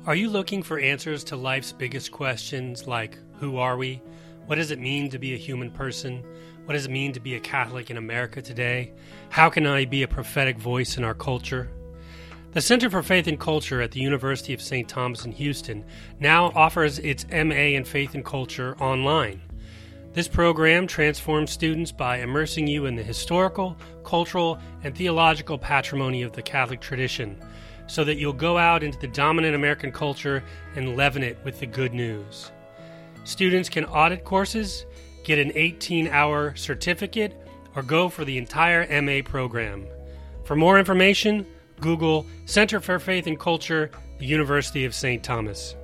Are you looking for answers to life's biggest questions like, who are we? What does it mean to be a human person? What does it mean to be a Catholic in America today? How can I be a prophetic voice in our culture? The Center for Faith and Culture at the University of St. Thomas in Houston now offers its MA in Faith and Culture online. This program transforms students by immersing you in the historical, cultural, and theological patrimony of the Catholic tradition, so that you'll go out into the dominant American culture and leaven it with the good news. Students can audit courses, get an 18-hour certificate, or go for the entire MA program. For more information, Google Center for Faith and Culture, the University of St. Thomas.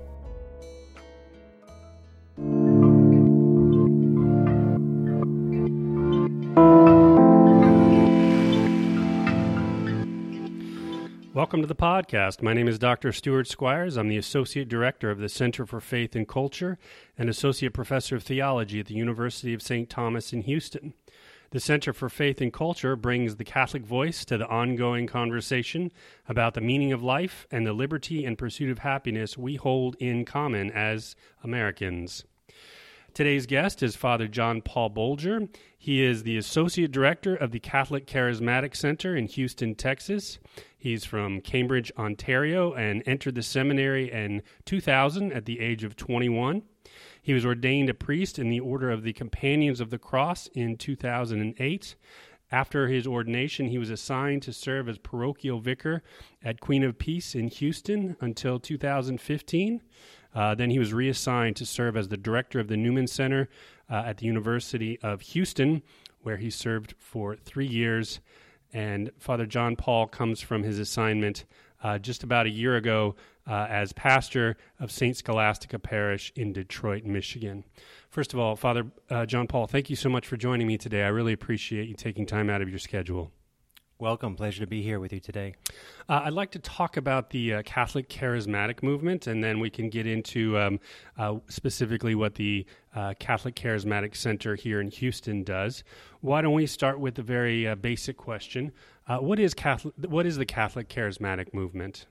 Welcome to the podcast. My name is Dr. Stuart Squires. I'm the Associate Director of the Center for Faith and Culture and Associate Professor of Theology at the University of St. Thomas in Houston. The Center for Faith and Culture brings the Catholic voice to the ongoing conversation about the meaning of life and the liberty and pursuit of happiness we hold in common as Americans. Today's guest is Father John Paul Bolger. He is the Associate Director of the Catholic Charismatic Center in Houston, Texas. He's from Cambridge, Ontario, and entered the seminary in 2000 at the age of 21. He was ordained a priest in the Order of the Companions of the Cross in 2008. After his ordination, he was assigned to serve as parochial vicar at Queen of Peace in Houston until 2015. Then he was reassigned to serve as the director of the Newman Center at the University of Houston, where he served for 3 years. And Father John Paul comes from his assignment just about a year ago as pastor of St. Scholastica Parish in Detroit, Michigan. First of all, Father John Paul, thank you so much for joining me today. I really appreciate you taking time out of your schedule. Welcome. Pleasure to be here with you today. I'd like to talk about the Catholic Charismatic Movement, and then we can get into specifically what the Catholic Charismatic Center here in Houston does. Why don't we start with the very basic question? What is the Catholic Charismatic Movement?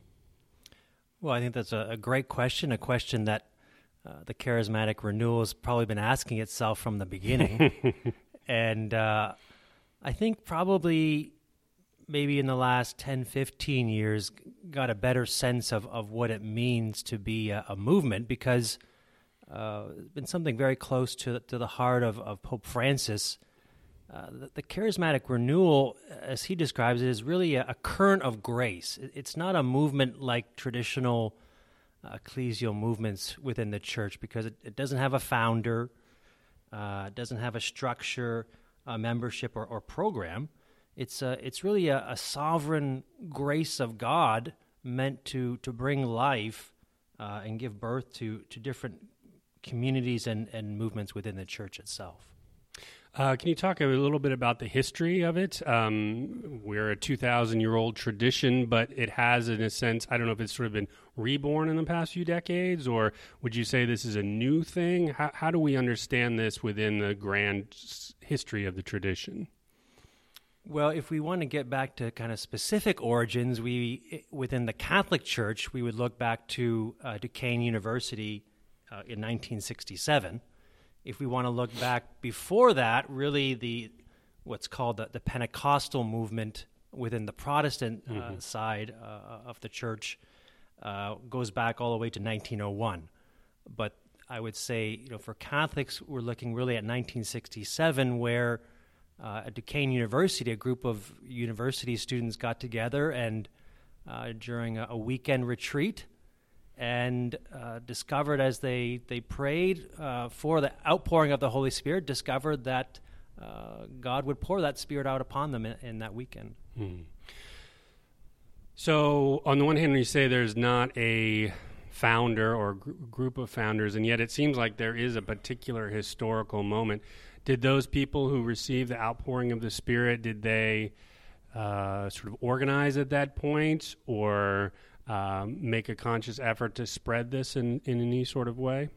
Well, I think that's a great question, a question that the Charismatic Renewal has probably been asking itself from the beginning. And I think probably maybe in the last 10, 15 years, got a better sense of what it means to be a movement, because it's been something very close to the heart of Pope Francis. The Charismatic Renewal, as he describes it, is really a current of grace. It's not a movement like traditional ecclesial movements within the church, because it doesn't have a founder, it doesn't have a structure, a membership, or program. It's really a sovereign grace of God meant to bring life and give birth to different communities and movements within the church itself. Can you talk a little bit about the history of it? We're a 2,000-year-old tradition, but it has, in a sense, I don't know if it's sort of been reborn in the past few decades, or would you say this is a new thing? How do we understand this within the grand history of the tradition? Well, if we want to get back to kind of specific origins, within the Catholic Church, we would look back to Duquesne University in 1967. If we want to look back before that, really what's called the Pentecostal movement within the Protestant side of the church goes back all the way to 1901. But I would say, for Catholics, we're looking really at 1967, where at Duquesne University, a group of university students got together and during a weekend retreat and discovered, as they prayed for the outpouring of the Holy Spirit, discovered that God would pour that Spirit out upon them in that weekend. So on the one hand, you say there's not a founder or group of founders, and yet it seems like there is a particular historical moment. Did those people who received the outpouring of the Spirit, did they sort of organize at that point, or make a conscious effort to spread this in any sort of way?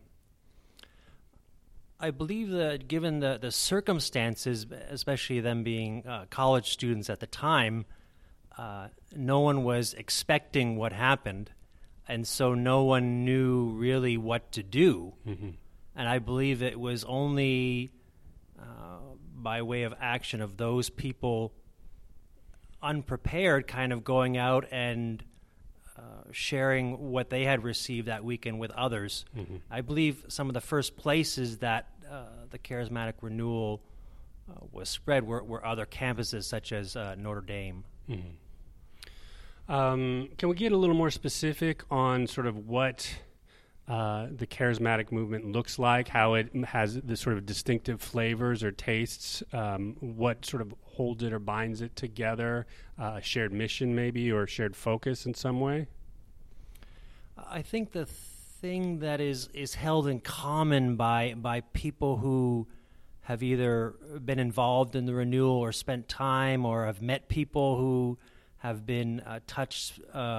I believe that given the circumstances, especially them being college students at the time, no one was expecting what happened. and so no one knew really what to do. Mm-hmm. And I believe it was only by way of action of those people unprepared kind of going out and sharing what they had received that weekend with others. Mm-hmm. I believe some of the first places that the charismatic renewal was spread were other campuses such as Notre Dame. Mm-hmm. Can we get a little more specific on sort of what the charismatic movement looks like, how it has the sort of distinctive flavors or tastes, what sort of holds it or binds it together, a shared mission maybe, or shared focus in some way? I think the thing that is held in common by people who have either been involved in the renewal or spent time or have met people who have been touched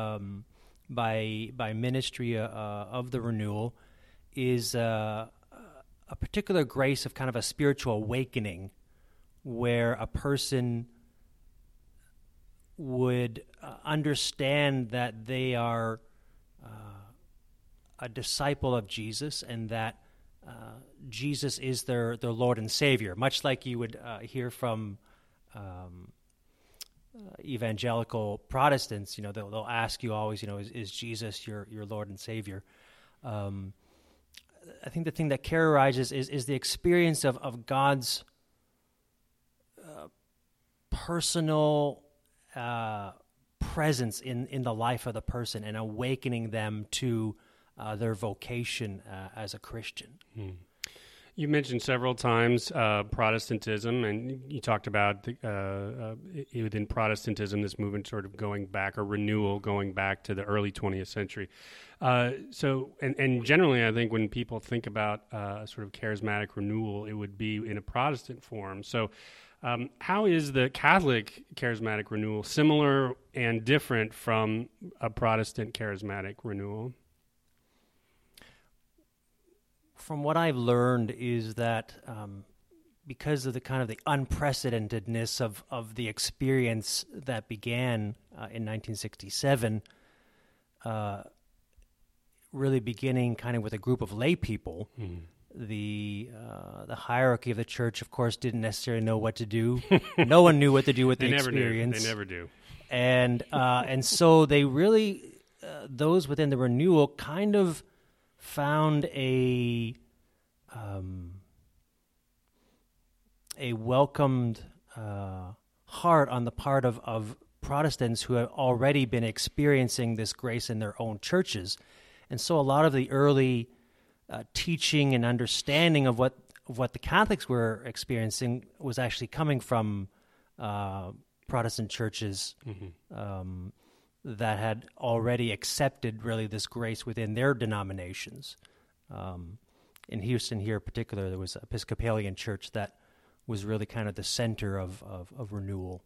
by ministry of the renewal is a particular grace of kind of a spiritual awakening where a person would understand that they are a disciple of Jesus and that Jesus is their Lord and Savior, much like you would hear from evangelical Protestants. They'll ask you always, is Jesus your Lord and Savior? I think the thing that characterizes is the experience of God's personal presence in the life of the person and awakening them to their vocation as a Christian. You mentioned several times Protestantism, and you talked about within Protestantism, this movement sort of going back, or renewal going back to the early 20th century. And generally, I think when people think about sort of charismatic renewal, it would be in a Protestant form. So how is the Catholic charismatic renewal similar and different from a Protestant charismatic renewal? From what I've learned is that because of the kind of the unprecedentedness of the experience that began in 1967, really beginning kind of with a group of lay people, the hierarchy of the church, of course, didn't necessarily know what to do. No one knew what to do with the experience. They never do. And so they really, those within the renewal kind of found a welcomed heart on the part of Protestants who had already been experiencing this grace in their own churches. And so a lot of the early teaching and understanding of what the Catholics were experiencing was actually coming from Protestant churches that had already accepted really this grace within their denominations. In Houston here in particular, there was an Episcopalian church that was really kind of the center of renewal.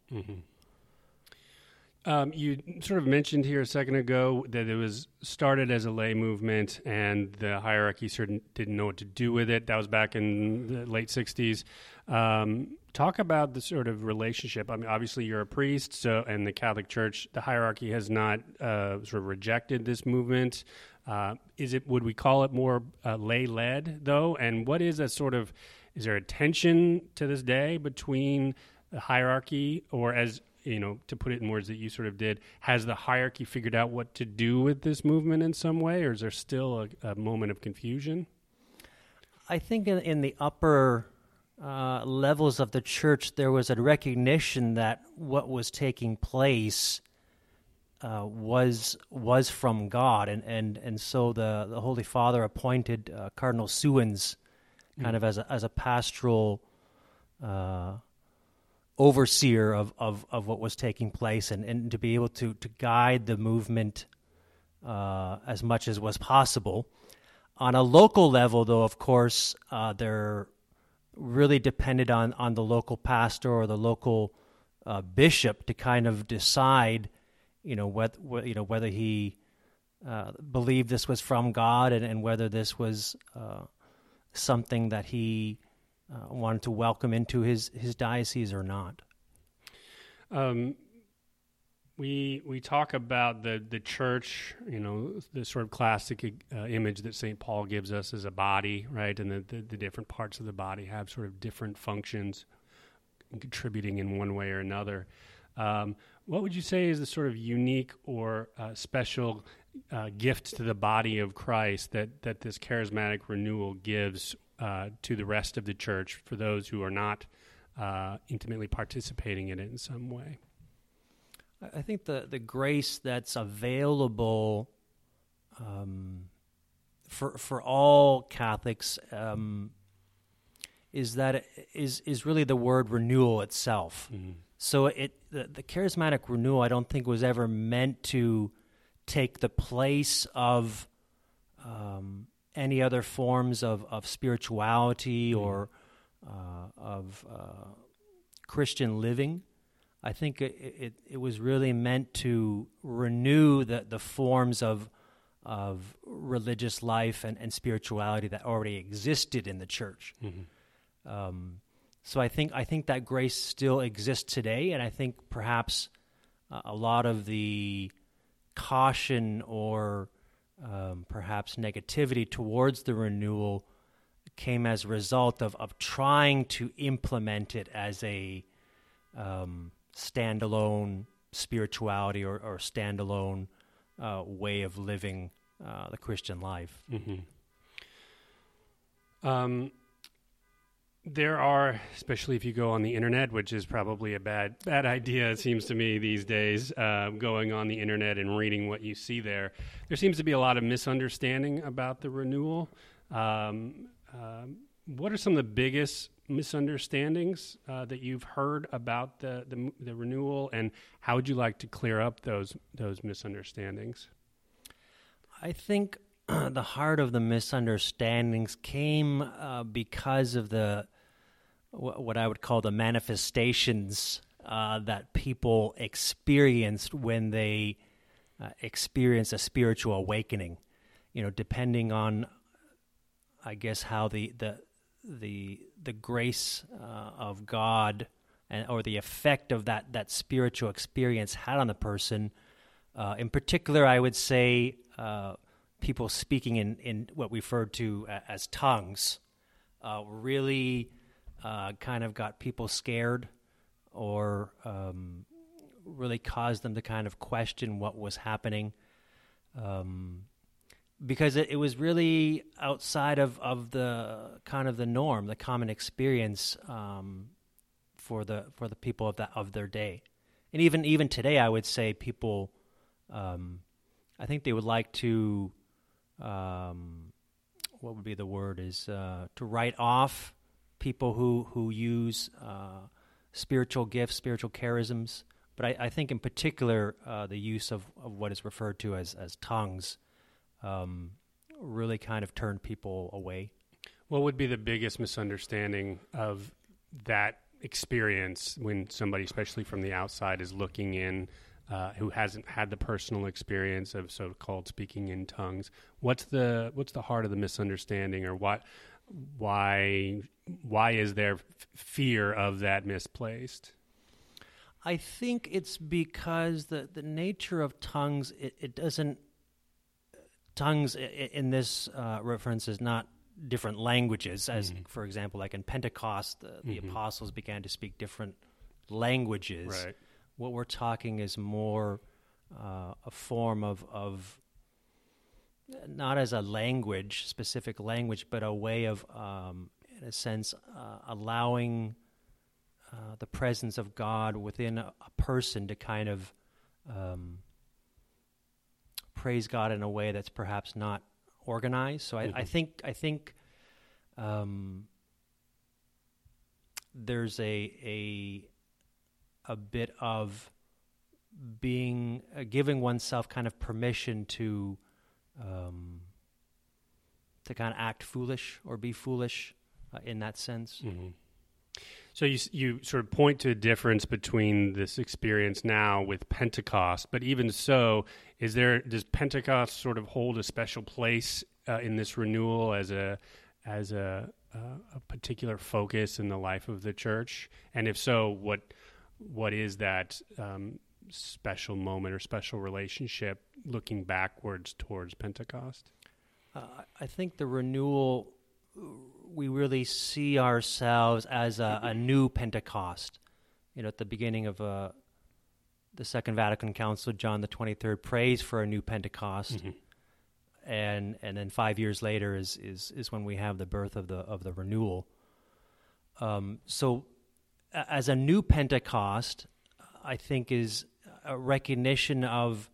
You sort of mentioned here a second ago that it was started as a lay movement and the hierarchy didn't know what to do with it. That was back in the late 60s. Talk about the sort of relationship. I mean, obviously you're a priest, and the Catholic Church, the hierarchy has not sort of rejected this movement. Would we call it more lay-led, though? And what is is there a tension to this day between the hierarchy, or to put it in words that you sort of did, has the hierarchy figured out what to do with this movement in some way, or is there still a moment of confusion? I think in the upper levels of the church, there was a recognition that what was taking place was from God, and so the Holy Father appointed Cardinal Suens kind of as a pastoral overseer of what was taking place, and to be able to guide the movement as much as was possible. On a local level, though, of course, they're really depended on the local pastor or the local bishop to kind of decide, whether he believed this was from God and whether this was something that he wanted to welcome into his diocese or not. we talk about the church, the sort of classic image that St. Paul gives us as a body, right? And the different parts of the body have sort of different functions contributing in one way or another. What would you say is the sort of unique or special gift to the body of Christ that this charismatic renewal gives to the rest of the church for those who are not intimately participating in it in some way? I think the grace that's available for all Catholics is that is really the word renewal itself. Mm-hmm. So the charismatic renewal, I don't think was ever meant to take the place of any other forms of spirituality or of Christian living. I think it was really meant to renew the forms of religious life and spirituality that already existed in the church. Mm-hmm. So I think that grace still exists today, and I think perhaps a lot of the caution or perhaps negativity towards the renewal came as a result of trying to implement it as a standalone spirituality or standalone way of living the Christian life. Mm-hmm. There are, especially if you go on the internet, which is probably a bad idea, it seems to me these days, going on the internet and reading what you see there. There seems to be a lot of misunderstanding about the renewal. What are some of the biggest misunderstandings that you've heard about the renewal, and how would you like to clear up those misunderstandings? I think the heart of the misunderstandings came because of what I would call the manifestations that people experienced when they experienced a spiritual awakening. Depending on, I guess, how the grace of God or the effect of that spiritual experience had on the person. In particular, I would say people speaking in what we referred to as tongues really kind of got people scared or really caused them to kind of question what was happening. Because it was really outside of the kind of the norm, the common experience for the people of their day, and even today, I would say people, I think they would like to, what would be the word is to write off people who use spiritual gifts, spiritual charisms, but I think in particular the use of what is referred to as tongues. Really kind of turned people away. What would be the biggest misunderstanding of that experience when somebody, especially from the outside, is looking in, who hasn't had the personal experience of so-called speaking in tongues? What's the heart of the misunderstanding, or why is there fear of that misplaced? I think it's because the nature of tongues, it doesn't. Tongues in this reference is not different languages, as, for example, like in Pentecost, the apostles began to speak different languages. Right. What we're talking is more a form of not as a language, specific language, but a way of, in a sense, allowing the presence of God within a person to kind of praise God in a way that's perhaps not organized. So I think there's a bit of being giving oneself kind of permission to kind of act foolish or be foolish in that sense. Mm-hmm. So you sort of point to a difference between this experience now with Pentecost, but even so, does Pentecost sort of hold a special place in this renewal as a particular focus in the life of the church? And if so, what is that special moment or special relationship looking backwards towards Pentecost? I think the renewal, we really see ourselves as a new Pentecost. At the beginning of the Second Vatican Council, John the 23rd prays for a new Pentecost, and then 5 years later is when we have the birth of the renewal. So, as a new Pentecost, I think is a recognition of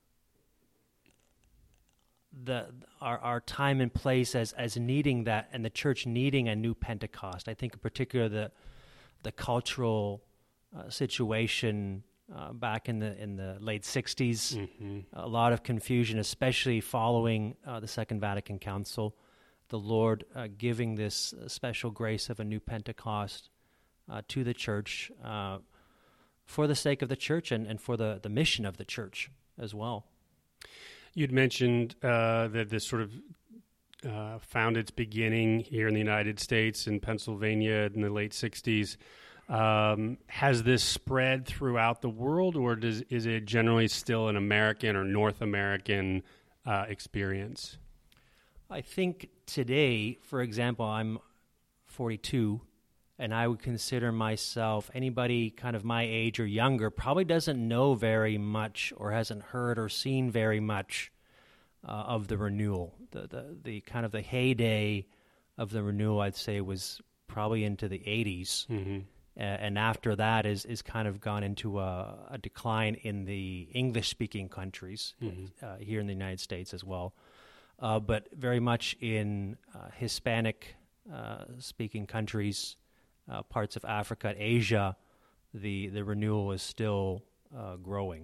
our time and place as needing that, and the church needing a new Pentecost. I think in particular the cultural situation back in the late 60s, a lot of confusion, especially following the Second Vatican Council. The Lord giving this special grace of a new Pentecost to the church for the sake of the church and for the mission of the church as well. You'd mentioned that this sort of found its beginning here in the United States in Pennsylvania in the late 60s. Has this spread throughout the world, or is it generally still an American or North American experience? I think today, for example, I'm 42, and I would consider myself, anybody kind of my age or younger probably doesn't know very much or hasn't heard or seen very much of the renewal. The kind of the heyday of the renewal, I'd say, was probably into the 80s. And after that is kind of gone into a decline in the English-speaking countries, here in the United States as well. But very much in Hispanic-speaking countries, parts of Africa, Asia, the renewal is still growing.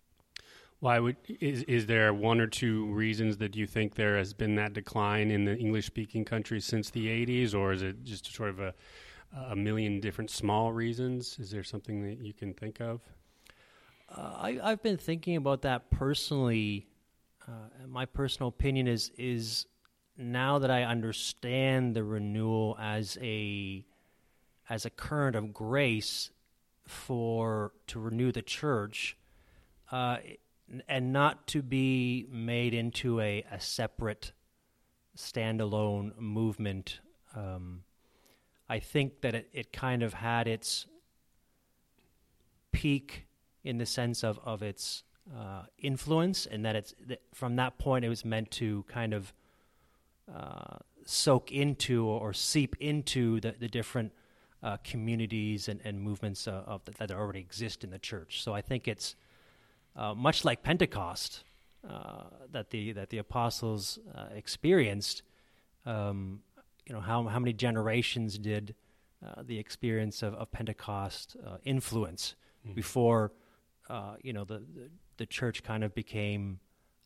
Is there one or two reasons that you think there has been that decline in the English-speaking countries since the 80s, or is it just sort of a million different small reasons? Is there something that you can think of? I've been thinking about that personally. My personal opinion is now that I understand the renewal as a current of grace to renew the church, and not to be made into a separate, standalone movement. I think that it kind of had its peak in the sense of its influence, and that from that point it was meant to kind of soak into or seep into the different communities and movements that already exist in the church. So I think it's much like Pentecost that the apostles experienced. How many generations did the experience of Pentecost influence before the church kind of became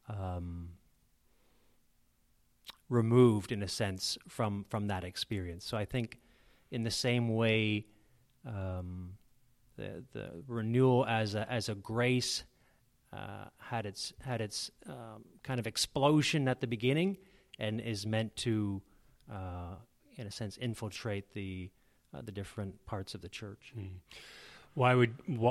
removed in a sense from that experience. So I think in the same way, the renewal as a grace had its kind of explosion at the beginning, and is meant to, in a sense, infiltrate the different parts of the church. Why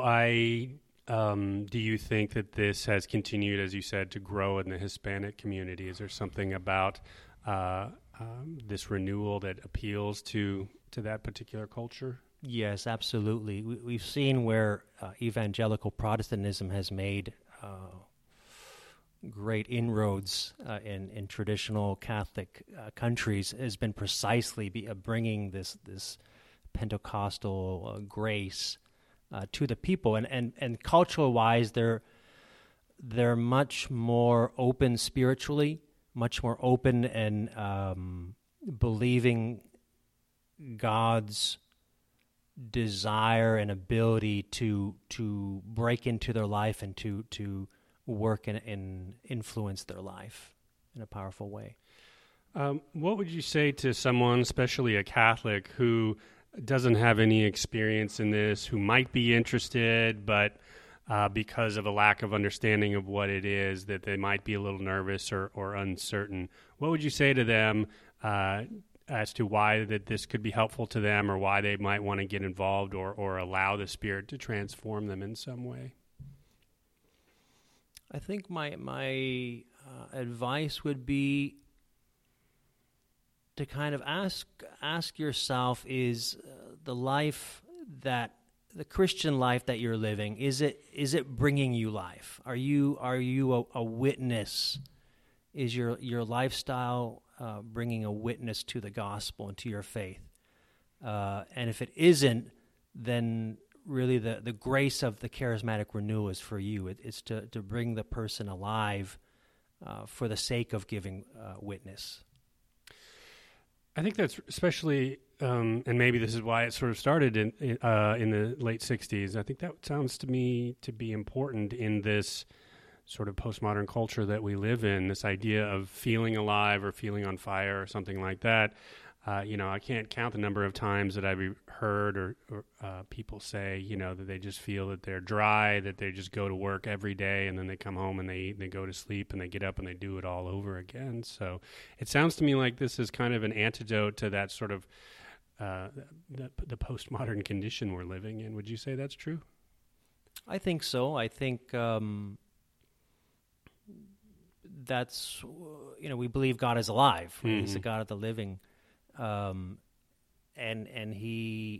do you think that this has continued, as you said, to grow in the Hispanic community? Is there something about this renewal that appeals to that particular culture? Yes, absolutely. We've seen where evangelical Protestantism has made great inroads in traditional Catholic countries, has been precisely bringing this Pentecostal grace to the people, and cultural-wise, they're much more open spiritually, much more open and believing God's desire and ability to break into their life and to work and influence their life in a powerful way. What would you say to someone, especially a Catholic, who doesn't have any experience in this, who might be interested, but because of a lack of understanding of what it is, that they might be a little nervous or uncertain? What would you say to them as to why that this could be helpful to them, or why they might want to get involved or allow the Spirit to transform them in some way? I think my advice would be to kind of ask yourself: is the Christian life that you're living, is it bringing you life? Are you a witness? Is your lifestyle bringing a witness to the gospel and to your faith? And if it isn't, then really the grace of the charismatic renewal is for you. It's to bring the person alive for the sake of giving witness. I think that's especially, and maybe this is why it sort of started in the late 60s. I think that sounds to me to be important in this sort of postmodern culture that we live in, this idea of feeling alive or feeling on fire or something like that. I can't count the number of times that I've heard or people say, that they just feel that they're dry, that they just go to work every day and then they come home and they eat and they go to sleep and they get up and they do it all over again. So it sounds to me like this is kind of an antidote to that sort of the postmodern condition we're living in. Would you say that's true? I think so. I think that's, we believe God is alive. Mm-hmm. He's the God of the living. And he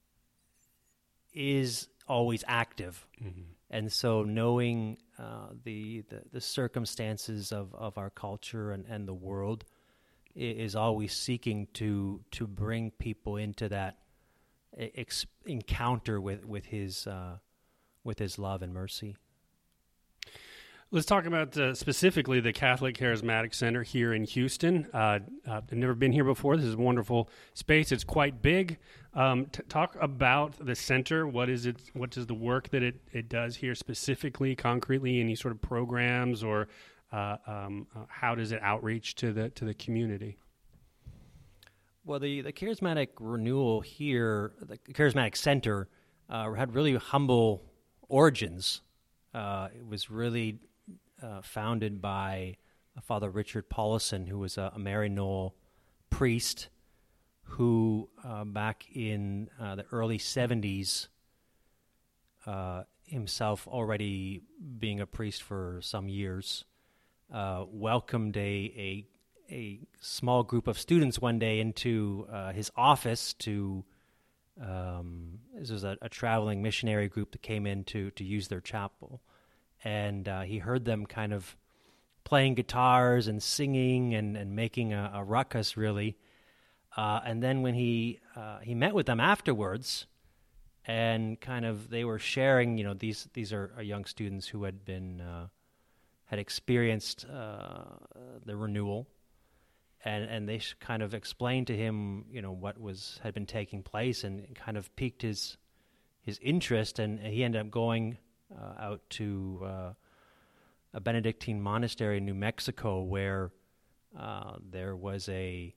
is always active. Mm-hmm. And so knowing the circumstances of our culture and the world is always seeking to bring people into that encounter with his love and mercy. Let's talk about specifically the Catholic Charismatic Center here in Houston. I've never been here before. This is a wonderful space. It's quite big. Talk about the center. What is it? What is the work that it does here specifically, concretely? Any sort of programs, or how does it outreach to the community? Well, the Charismatic Renewal here, the Charismatic Center, had really humble origins. It was really founded by Father Richard Paulison, who was a Maryknoll priest who back in the early 70s, himself already being a priest for some years, welcomed a small group of students one day into his office to this was a traveling missionary group that came in to use their chapel. And he heard them kind of playing guitars and singing and making a ruckus, really. And then when he met with them afterwards, and kind of they were sharing, these are young students who had experienced the renewal, and they kind of explained to him, what had been taking place, and kind of piqued his interest, and he ended up going out to a Benedictine monastery in New Mexico, where there was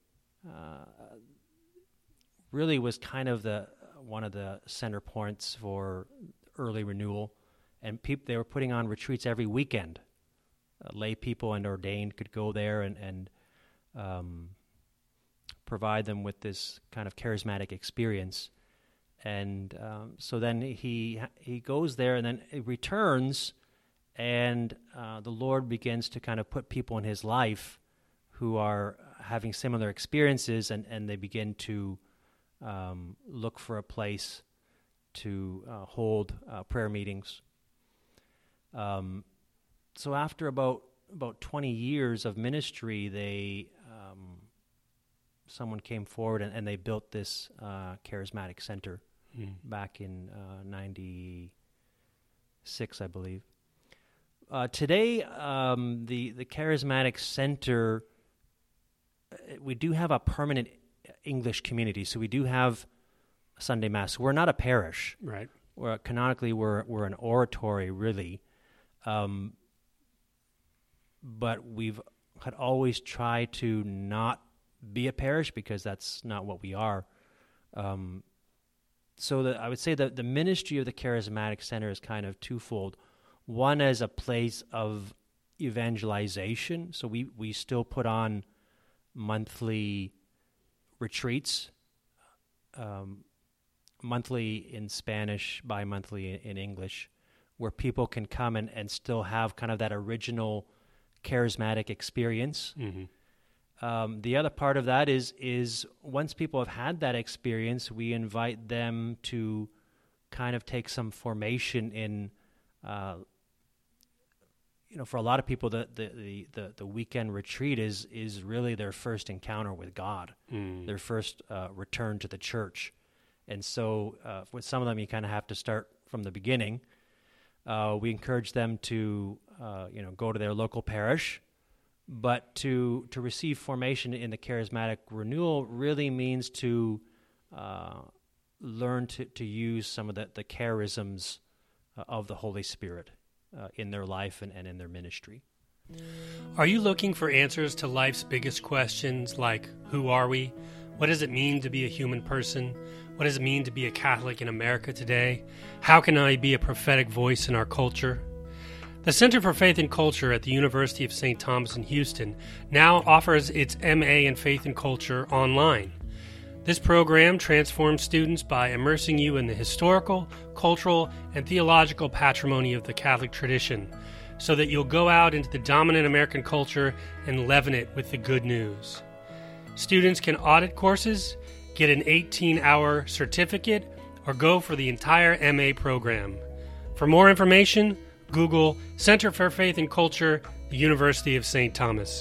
really was kind of one of the center points for early renewal, and they were putting on retreats every weekend. Lay people and ordained could go there and provide them with this kind of charismatic experience. And so then he goes there, and then he returns, and the Lord begins to kind of put people in his life who are having similar experiences, and they begin to look for a place to hold prayer meetings. So after about 20 years of ministry, someone came forward and they built this charismatic center back in 96, I believe. Today, the charismatic center, we do have a permanent English community, so we do have Sunday Mass. We're not a parish. Right. Canonically, we're an oratory, really. But we've had always tried to not be a parish because that's not what we are. So I would say that the ministry of the Charismatic Center is kind of twofold. One as a place of evangelization. So we still put on monthly retreats, monthly in Spanish, bi-monthly in English, where people can come and still have kind of that original charismatic experience. The other part of that is once people have had that experience, we invite them to kind of take some formation in, for a lot of people, the weekend retreat is really their first encounter with God, their first return to the church. And so with some of them, you kind of have to start from the beginning. We encourage them to, go to their local parish, but to receive formation in the charismatic renewal really means to learn to use some of the charisms of the Holy Spirit in their life and in their ministry. Are you looking for answers to life's biggest questions like, who are we? What does it mean to be a human person? What does it mean to be a Catholic in America today? How can I be a prophetic voice in our culture? The Center for Faith and Culture at the University of St. Thomas in Houston now offers its MA in Faith and Culture online. This program transforms students by immersing you in the historical, cultural, and theological patrimony of the Catholic tradition, so that you'll go out into the dominant American culture and leaven it with the good news. Students can audit courses, get an 18-hour certificate, or go for the entire MA program. For more information, Google Center for Faith and Culture, the University of St. Thomas.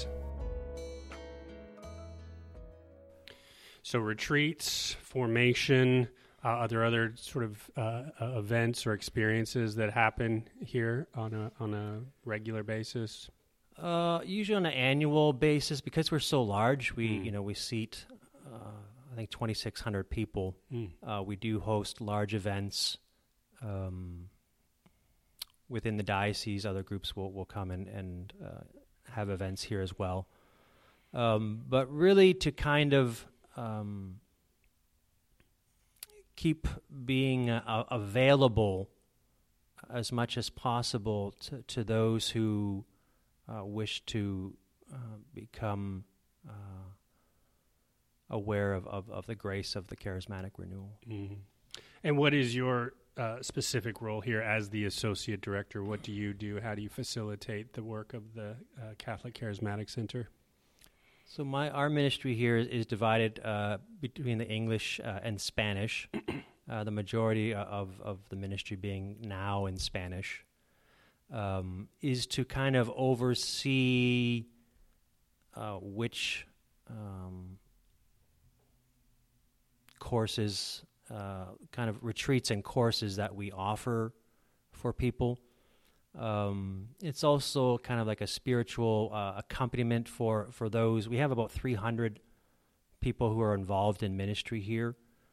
So retreats, formation, are there other sort of events or experiences that happen here on a regular basis? Usually on an annual basis, because we're so large, we seat I think 2,600 people. We do host large events within the diocese. Other groups will come and have events here as well. But really to kind of keep being available as much as possible to those who wish to become aware of the grace of the charismatic renewal. Mm-hmm. And what is your specific role here as the associate director? What do you do? How do you facilitate the work of the Catholic Charismatic Center? So our ministry here is divided between the English and Spanish, the majority of the ministry being now in Spanish, is to kind of oversee which courses, kind of retreats and courses that we offer for people. It's also kind of like a spiritual accompaniment for those. We have about 300 people who are involved in ministry here.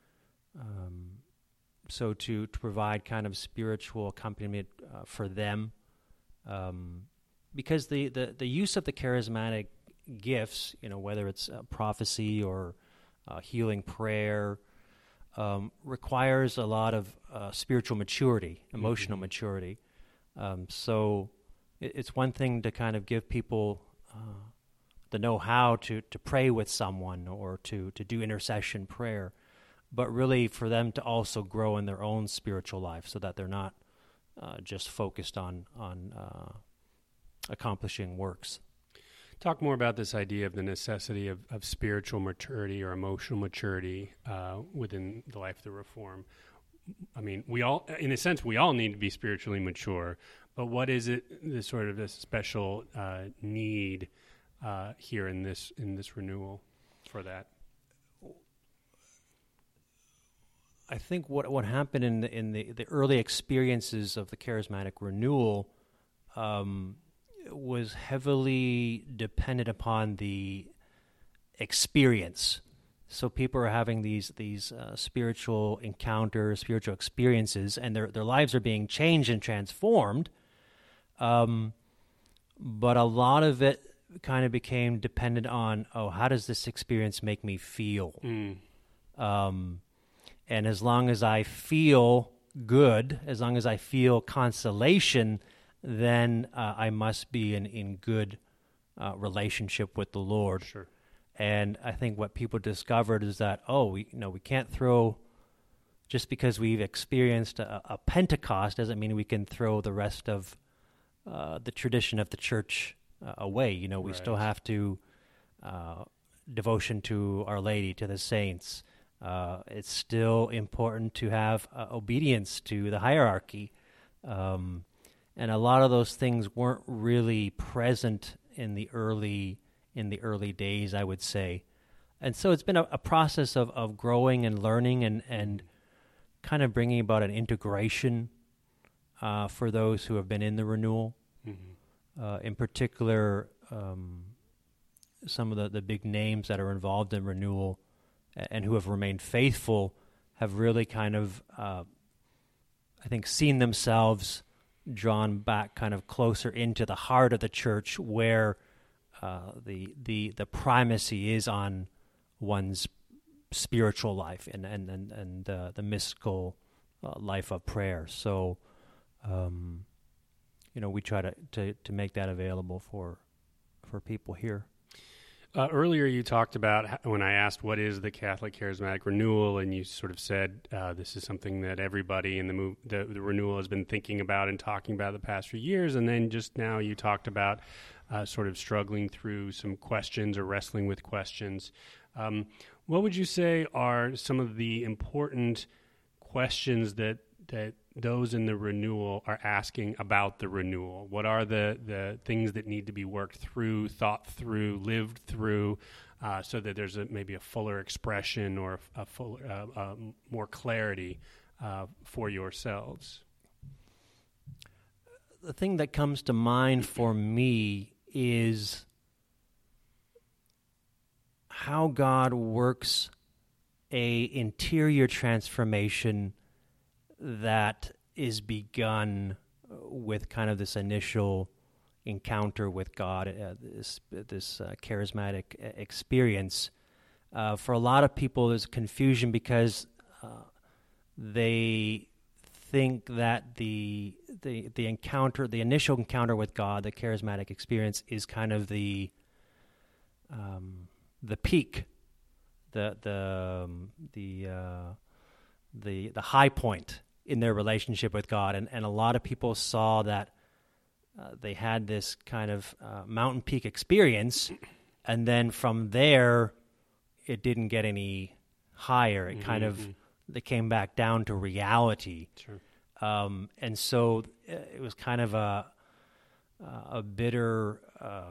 So to provide kind of spiritual accompaniment for them, because the use of the charismatic gifts, whether it's prophecy or healing prayer, requires a lot of spiritual maturity, emotional maturity. So it's one thing to kind of give people the know-how to pray with someone or to do intercession prayer, but really for them to also grow in their own spiritual life so that they're not just focused on accomplishing works. Talk more about this idea of the necessity of spiritual maturity or emotional maturity within the life of the Reform. I mean, we all need to be spiritually mature, but what is it, this sort of a special need here in this renewal for that? I think what happened in the early experiences of the charismatic renewal was heavily dependent upon the experience. So people are having these spiritual encounters, spiritual experiences, and their lives are being changed and transformed. But a lot of it kind of became dependent on, how does this experience make me feel? And as long as I feel good, as long as I feel consolation, then I must be in good relationship with the Lord. Sure. And I think what people discovered is that we can't throw just because we've experienced a Pentecost doesn't mean we can throw the rest of the tradition of the church away. You know, we still have to devotion to Our Lady, to the saints. It's still important to have obedience to the hierarchy. And a lot of those things weren't really present in the early days, I would say. And so it's been a process of growing and learning and kind of bringing about an integration for those who have been in the renewal. Mm-hmm. In particular, some of the big names that are involved in renewal and who have remained faithful have really kind of, I think, seen themselves drawn back kind of closer into the heart of the church, where the primacy is on one's spiritual life and the mystical life of prayer. So, we try to make that available for people here. Earlier you talked about when I asked what is the Catholic Charismatic Renewal, and you sort of said this is something that everybody in the renewal has been thinking about and talking about the past few years, and then just now you talked about sort of struggling through some questions or wrestling with questions. What would you say are some of the important questions that those in the renewal are asking about the renewal? What are the things that need to be worked through, thought through, lived through, so that there's maybe a fuller expression or a fuller, more clarity for yourselves? The thing that comes to mind for me is how God works a interior transformation that is begun with kind of this initial encounter with God, this charismatic experience. For a lot of people, there's confusion because they think that the initial encounter with God, the charismatic experience, is kind of the peak, the high point in their relationship with God, and a lot of people saw that they had this kind of mountain peak experience, and then from there, it didn't get any higher. It kind of, they came back down to reality. Sure. And so it was kind of a bitter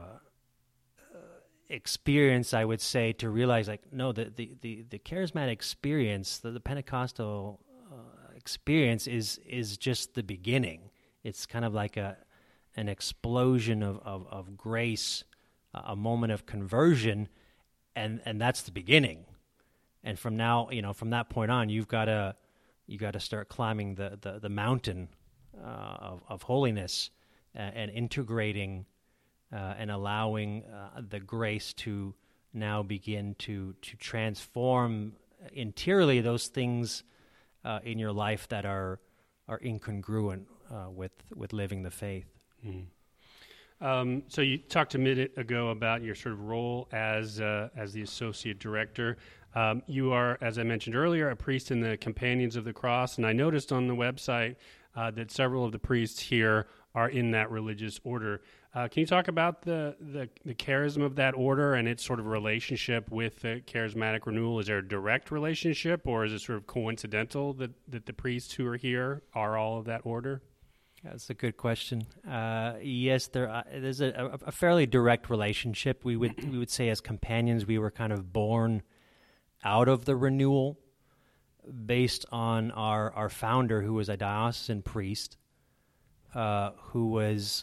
experience, I would say, to realize, like, no, the charismatic experience, the Pentecostal experience is just the beginning. It's kind of like an explosion of grace, a moment of conversion, and that's the beginning. And from now, from that point on, you got to start climbing the mountain of holiness and integrating and allowing the grace to now begin to transform interiorly those things in your life that are incongruent with living the faith. So you talked a minute ago about your sort of role as the associate director. You are, as I mentioned earlier, a priest in the Companions of the Cross, and I noticed on the website that several of the priests here are in that religious order. Can you talk about the charism of that order and its sort of relationship with the charismatic renewal? Is there a direct relationship, or is it sort of coincidental that the priests who are here are all of that order? That's a good question. Yes, there's a fairly direct relationship. We would say as companions we were kind of born out of the renewal based on our founder, who was a diocesan priest, who was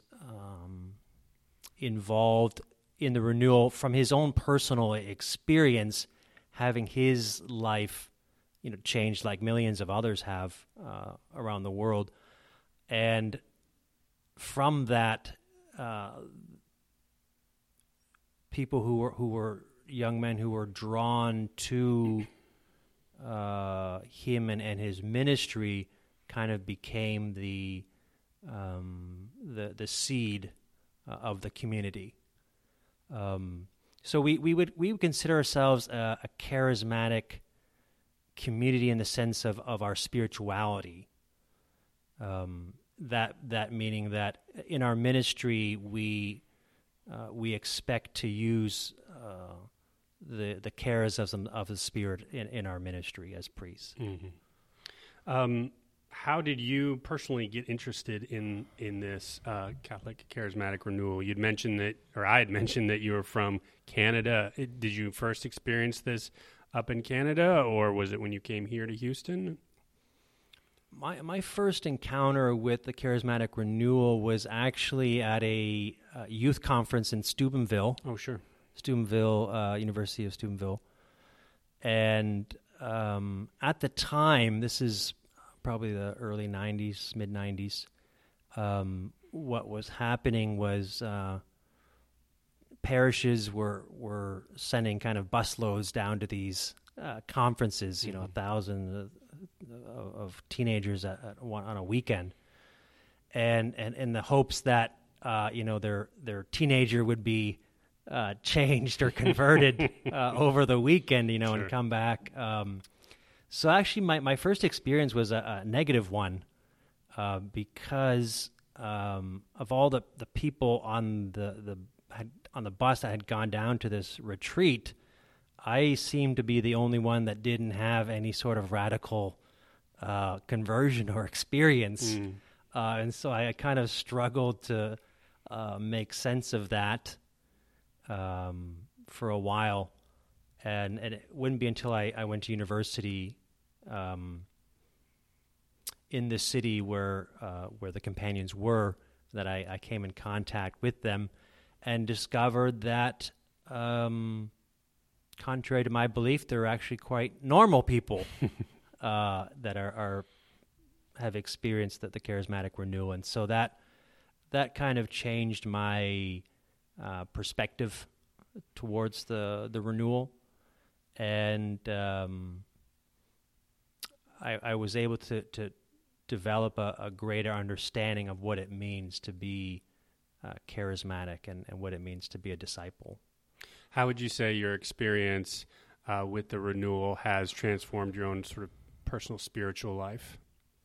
involved in the renewal from his own personal experience, having his life, changed like millions of others have around the world. And from that, people who were young men who were drawn to him and his ministry kind of became the seed of the community. So we would consider ourselves a charismatic community in the sense of our spirituality. That meaning that in our ministry we expect to use the cares of the Spirit in our ministry as priests. Mm-hmm. How did you personally get interested in this Catholic Charismatic Renewal? You'd mentioned that, or I had mentioned that you were from Canada. Did you first experience this up in Canada, or was it when you came here to Houston? My first encounter with the Charismatic Renewal was actually at a youth conference in Steubenville. Oh, sure. Steubenville, University of Steubenville. And at the time, this is probably the early 90s, mid-90s, what was happening was parishes were sending kind of busloads down to these conferences, 1,000 of teenagers on a weekend, and in the hopes that their teenager would be changed or converted over the weekend, Sure. and come back. So actually, my first experience was a negative one because of all the people on the bus that had gone down to this retreat. I seemed to be the only one that didn't have any sort of radical conversion or experience. And so I kind of struggled to make sense of that for a while. And it wouldn't be until I went to university in the city where the companions were that I came in contact with them and discovered that contrary to my belief, they're actually quite normal people that have experienced the charismatic renewal, and so that kind of changed my perspective towards the renewal, and I was able to develop a greater understanding of what it means to be charismatic and what it means to be a disciple. How would you say your experience with the renewal has transformed your own sort of personal spiritual life?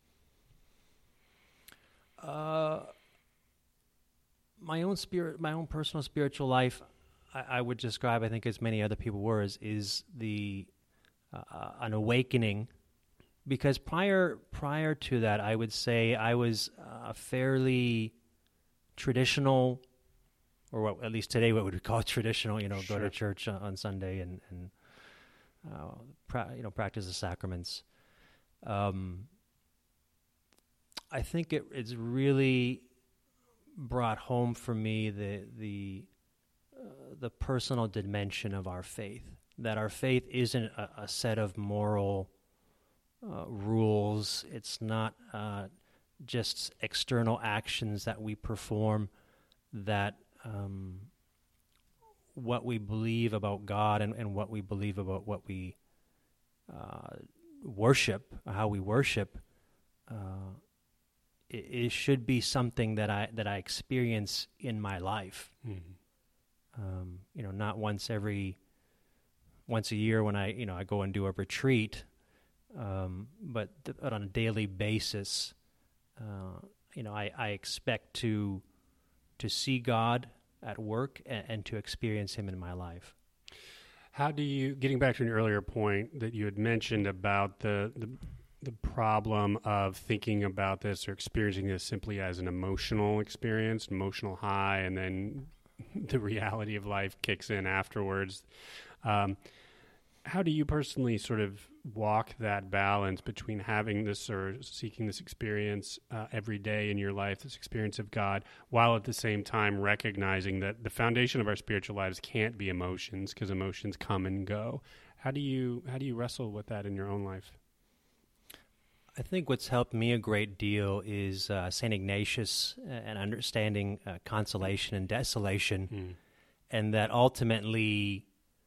My own personal spiritual life, I would describe, I think as many other people were, is an awakening. Because prior to that, I would say I was a fairly traditional, or what, at least today, what would we call traditional? Sure. Go to church on Sunday and practice the sacraments. I think it's really brought home for me the personal dimension of our faith. That our faith isn't a set of moral rules. It's not just external actions that we perform. That what we believe about God and what we believe about what we worship, how we worship, it should be something that I experience in my life. Mm-hmm. Not once a year when I go and do a retreat, but on a daily basis. I expect to see God at work and to experience Him in my life. How do you, getting back to an earlier point that you had mentioned about the problem of thinking about this or experiencing this simply as an emotional experience, emotional high, and then the reality of life kicks in afterwards. How do you personally sort of walk that balance between having this or seeking this experience every day in your life, this experience of God, while at the same time recognizing that the foundation of our spiritual lives can't be emotions because emotions come and go? How do you wrestle with that in your own life? I think what's helped me a great deal is St. Ignatius and understanding consolation and desolation, and that ultimately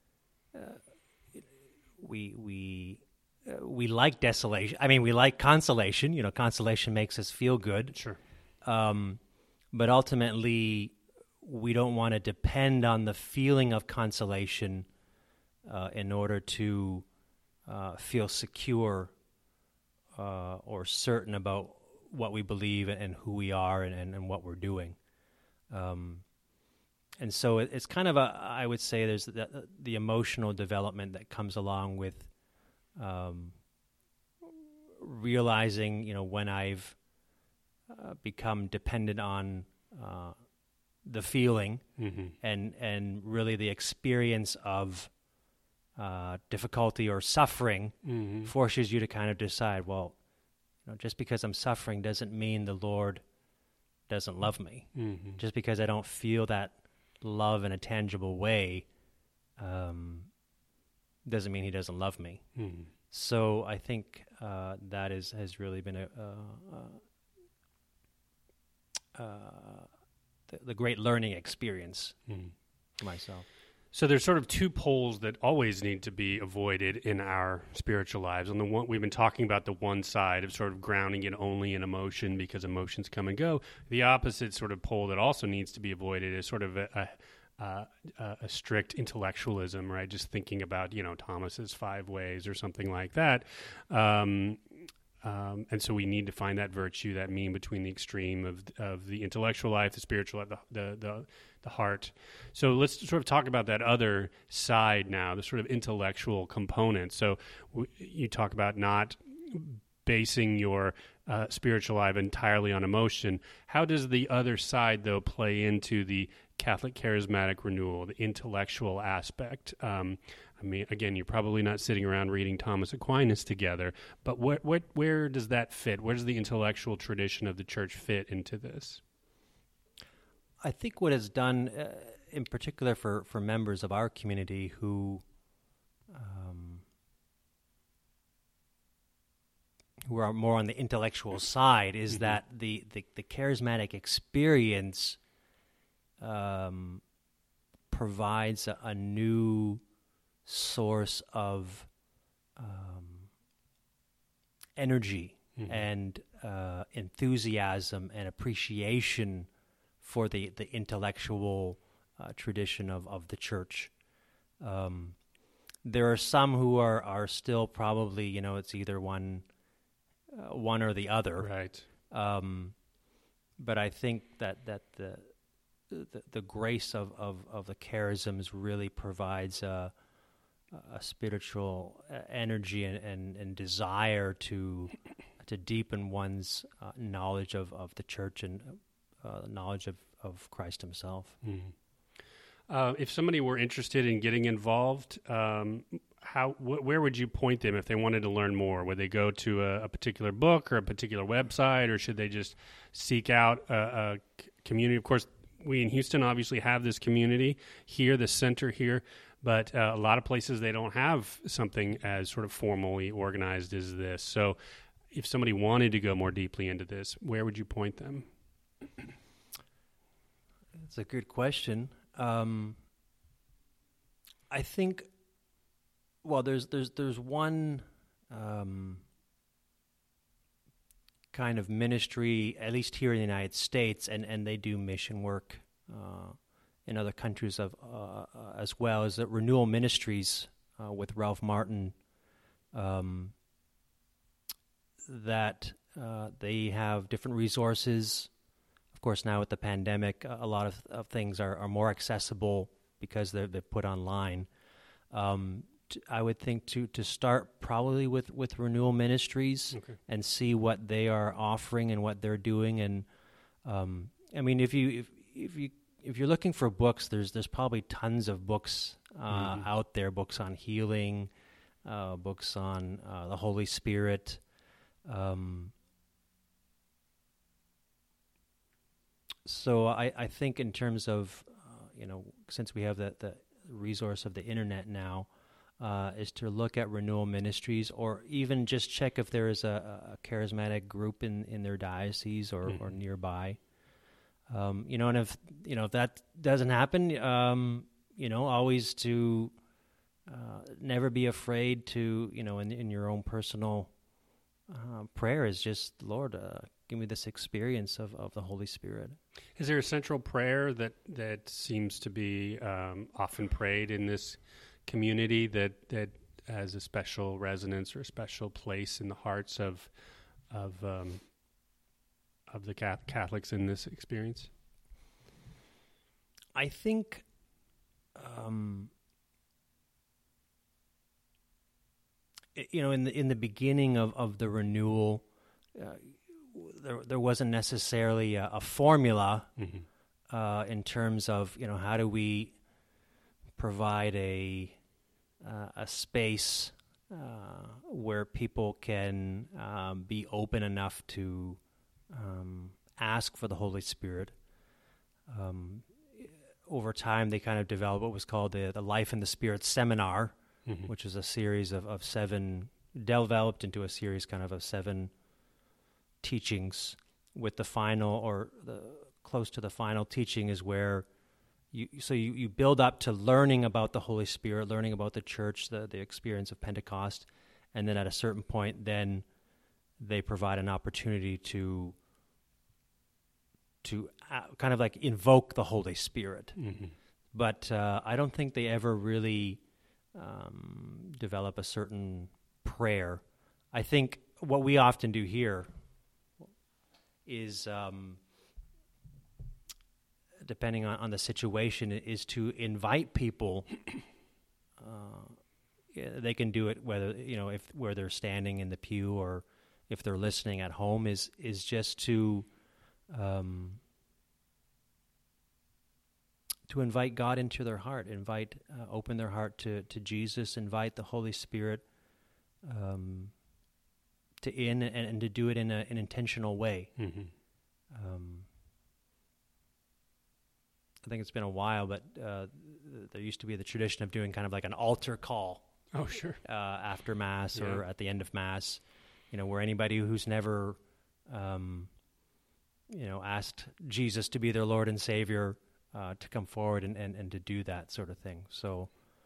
we like desolation. I mean, we like consolation. Consolation makes us feel good. Sure. But ultimately, we don't want to depend on the feeling of consolation in order to feel secure or certain about what we believe and who we are and what we're doing. And so it's kind of I would say there's the emotional development that comes along with realizing, when I've become dependent on the feeling and really the experience of difficulty or suffering forces you to kind of decide, well, just because I'm suffering doesn't mean the Lord doesn't love me. Just because I don't feel that love in a tangible way doesn't mean he doesn't love me. So I think that has really been the great learning experience for myself. So there's sort of two poles that always need to be avoided in our spiritual lives. On the one, we've been talking about the one side of sort of grounding it only in emotion because emotions come and go. The opposite sort of pole that also needs to be avoided is sort of a strict intellectualism, right? Just thinking about, Thomas's 5 ways or something like that. And so we need to find that virtue, that mean between the extreme of the intellectual life, the spiritual life, the heart. So let's sort of talk about that other side now, the sort of intellectual component. So you talk about not basing your spiritual life entirely on emotion. How does the other side, though, play into the Catholic charismatic renewal, the intellectual aspect? Again, you're probably not sitting around reading Thomas Aquinas together, but where does that fit? Where does the intellectual tradition of the Church fit into this? I think what it's done, in particular for members of our community who are more on the intellectual side, is that the charismatic experience provides a new source of energy and enthusiasm and appreciation for the intellectual tradition of the Church. There are some who are still probably, it's either one or the other. Right. But I think that the grace of the charisms really provides a spiritual energy and desire to deepen one's knowledge of the Church and knowledge of Christ himself. If somebody were interested in getting involved, where would you point them if they wanted to learn more? Would they go to a particular book or a particular website, or should they just seek out a community? Of course, we in Houston obviously have this community here, the center here, but a lot of places they don't have something as sort of formally organized as this. So if somebody wanted to go more deeply into this, where would you point them? That's a good question. I think, well, there's one kind of ministry, at least here in the United States, and they do mission work in other countries as well, is that Renewal Ministries with Ralph Martin, that they have different resources. Of course, now with the pandemic, a lot of things are more accessible because they're put online. I would think to start probably with Renewal Ministries and see what they are offering and what they're doing. And if you're looking for books, there's probably tons of books out there. Books on healing, books on the Holy Spirit. So I think in terms of, since we have the resource of the internet now, is to look at Renewal Ministries, or even just check if there is a charismatic group in their diocese or nearby. And if that doesn't happen, always to never be afraid to, in your own personal prayer is just, Lord, give me this experience of the Holy Spirit. Is there a central prayer that seems to be often prayed in this community that has a special resonance or a special place in the hearts of the Catholics in this experience? I think in the beginning of the renewal, there wasn't necessarily a formula in terms of how do we provide a space where people can be open enough to ask for the Holy Spirit. Over time, they kind of developed what was called the Life in the Spirit Seminar, which is a series of 7, developed into a series kind of 7 teachings, with the final or close to the final teaching is where you build up to learning about the Holy Spirit, learning about the church, the experience of Pentecost, and then at a certain point, then they provide an opportunity to kind of like invoke the Holy Spirit. But I don't think they ever really develop a certain prayer. I think what we often do here is, depending on the situation, is to invite people. They can do it whether where they're standing in the pew or if they're listening at home. Is just to invite God into their heart, open their heart to Jesus, invite the Holy Spirit to do it in an intentional way. I think it's been a while, but there used to be the tradition of doing kind of like an altar call. Oh, sure. After Mass or at the end of Mass, where anybody who's never, asked Jesus to be their Lord and Savior to come forward and to do that sort of thing. So,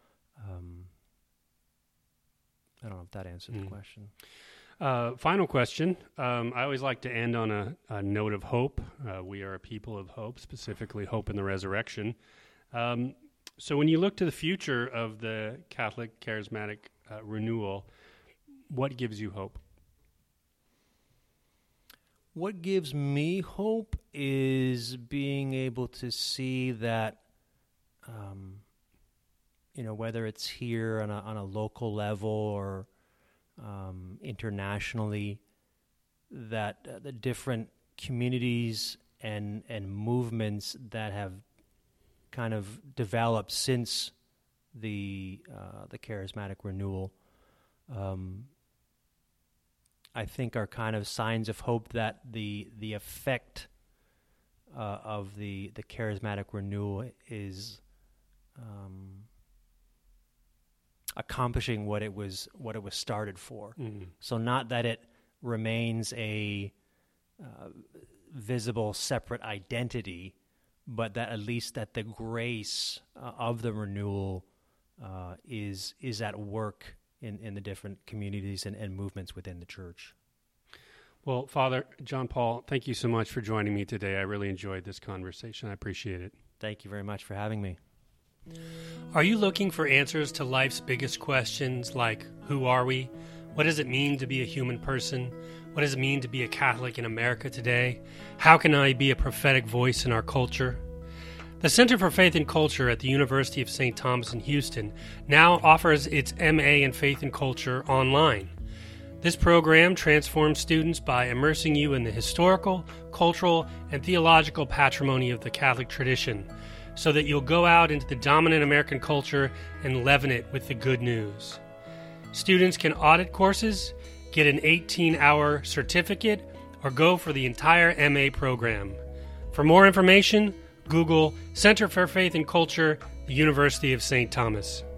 I don't know if that answers the question. Final question. I always like to end on a note of hope. We are a people of hope, specifically hope in the resurrection. So when you look to the future of the Catholic charismatic renewal, what gives you hope? What gives me hope is being able to see that, whether it's here on a local level or internationally, that the different communities and movements that have kind of developed since the charismatic renewal, I think are kind of signs of hope that the effect of the charismatic renewal is accomplishing what it was started for. So not that it remains a visible separate identity, but that at least that the grace of the renewal is at work in the different communities and movements within the church. Well, Father John Paul, thank you so much for joining me today. I really enjoyed this conversation. I appreciate it. Thank you very much for having me. Are you looking for answers to life's biggest questions like, who are we? What does it mean to be a human person? What does it mean to be a Catholic in America today? How can I be a prophetic voice in our culture? The Center for Faith and Culture at the University of St. Thomas in Houston now offers its MA in Faith and Culture online. This program transforms students by immersing you in the historical, cultural, and theological patrimony of the Catholic tradition, so that you'll go out into the dominant American culture and leaven it with the good news. Students can audit courses, get an 18-hour certificate, or go for the entire MA program. For more information, Google Center for Faith and Culture, the University of St. Thomas.